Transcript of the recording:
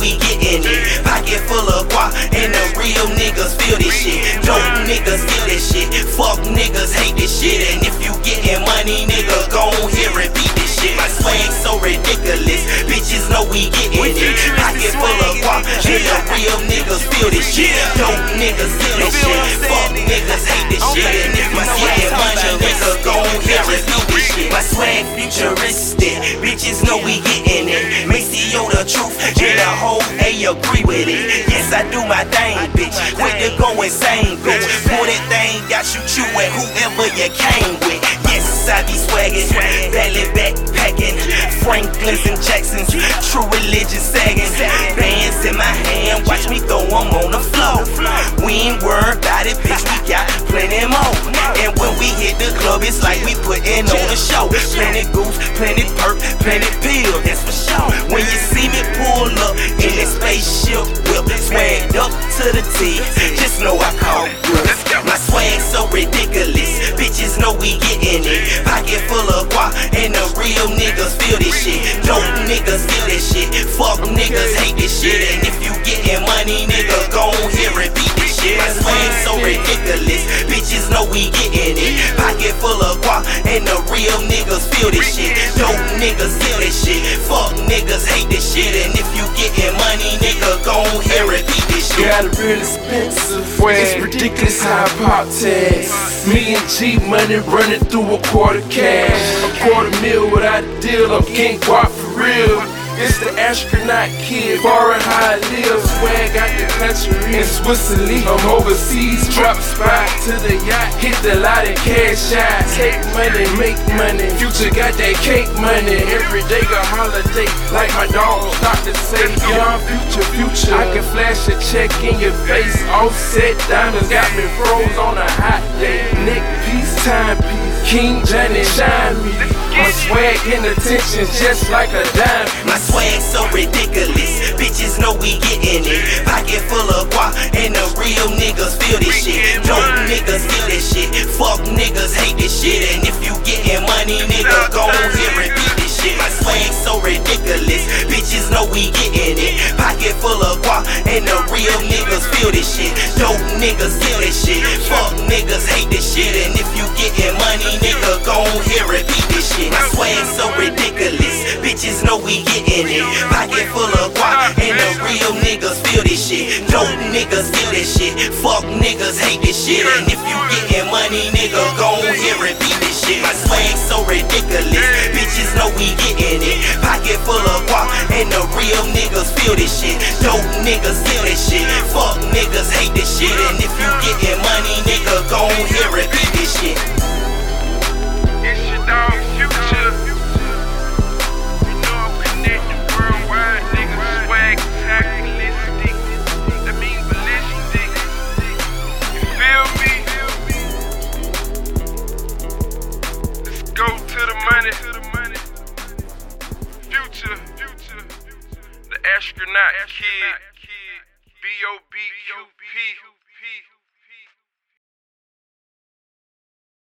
we gettin' it. Pocket full of guap, and the real niggas feel this shit. Dope niggas feel this shit. Fuck niggas hate this shit. And if you gettin' money, nigga, gon' hear repeat this shit. My swag so ridiculous, bitches know we gettin' it. Pocket full of guap, and the real niggas feel this shit. Dope niggas feel this shit. Fuck niggas hate this shit. And if you gettin' money, nigga, gon' hear repeat this shit. My swag futuristic, bitches know we gettin' it. Maceo the truth, and the whole A agree with it. Yes, I do my thing, bitch. Quick to go insane, bitch. Pull that thing, I shoot you at whoever you came with. Yes, I be swaggin', belly backpacking, Franklins and Jacksons, true religion sagging. Bands in my hand, watch me throw 'em on the floor. We ain't worried about it, bitch, we got plenty more. And when we hit the club, it's like we puttin' on a show. Plenty goose, plenty perk, plenty pill, that's for sure. When you see me pull up in this spaceship whip, swagged up to the T, just know I call good. My swag so ridiculous, bitches know we gettin' it. Pocket full of guap, and the real niggas feel this shit. Dope niggas feel this shit. Fuck niggas hate this shit. And if you gettin' money, nigga, gon' hear repeat this shit. My swag so ridiculous, bitches know we gettin' it. Pocket full of guap, and the real niggas feel this shit. Dope niggas feel this shit. Fuck niggas hate this shit. And if you gettin' money, nigga, gon' hear repeat this shit. Got a real expensive swag. It's ridiculous how I pop tags. Me and G money running through a quarter cash. A quarter mil without a deal, I'm getting guap for real. It's the astronaut kid, foreign how I live. Swag out the country in Switzerland. I'm overseas, drop spot to the yacht, hit the lot and cash out. Take money, make money. Future got that cake money. Every day a holiday, like my dog Dr. say. Young future, I can flash a check in your face. Offset diamonds got me froze on a hot day. Nick piece, timepiece, King Johnny shine me. My swag in attention just like a dime. My swag so ridiculous, bitches know we gettin' it. Pocket full of guap, and the real niggas feel this shit. Dope niggas feel this shit. Fuck niggas hate this shit. And if you gettin' money, nigga, gon' hear repeat this shit. My swag so ridiculous, bitches know we gettin' it. Pocket full of guap, and the real niggas feel this shit. Dope niggas feel this shit. Fuck niggas hate this shit. And if you gettin' money, nigga, gon' hear repeat this shit. My swag so ridiculous, bitches know we gettin' it. Pocket full of guap, and the real niggas feel this shit. Dope niggas feel this shit. Fuck niggas hate this shit. And if you gettin' money, nigga, gon' hear repeat this shit. My swag so ridiculous, bitches know we gettin' it. Pocket full of guap, and the real niggas feel this shit. Dope niggas feel this shit. Fuck niggas hate this shit. And if you gettin' money, nigga, gon' hear repeat this shit.